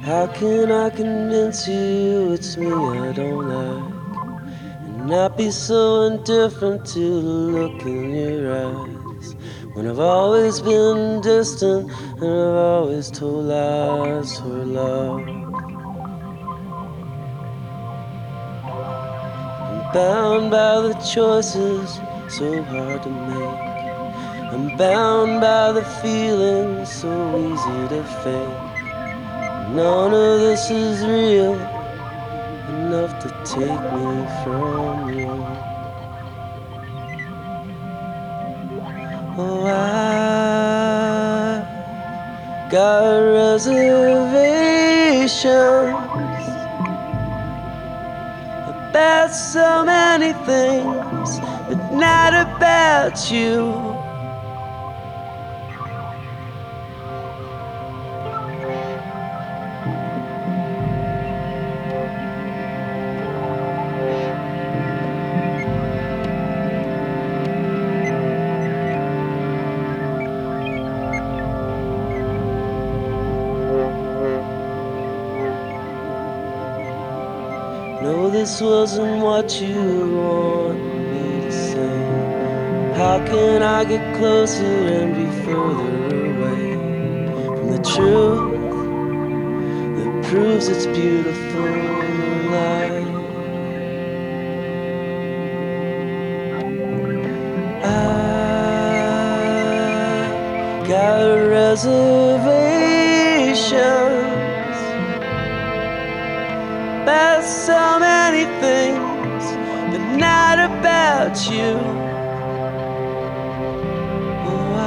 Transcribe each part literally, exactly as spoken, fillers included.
How can I convince you it's me I don't like, and not be so indifferent to the look in your eyes, when I've always been distant and I've always told lies for love? I'm bound by the choices so hard to make. I'm bound by the feelings so easy to fake. None of this is real enough to take me from you. Oh, I got reservations about so many things, but not about you. No, this wasn't what you wanted me to say. How can I get closer and be further away from the truth that proves it's beautiful life? I got reservations about so many things, but not about you. Oh,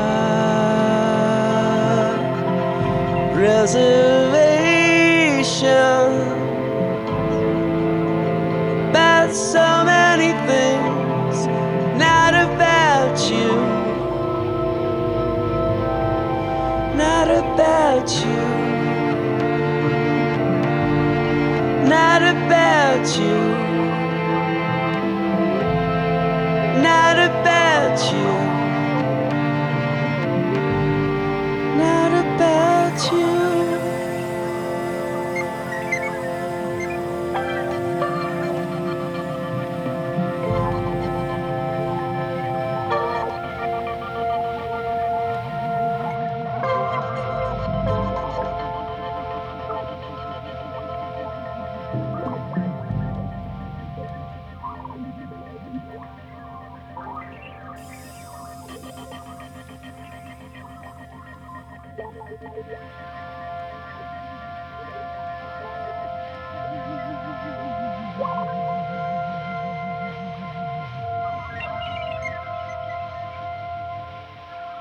I reservations about so many things, not about you. Not about you. Not about you. Not about you. Not about you.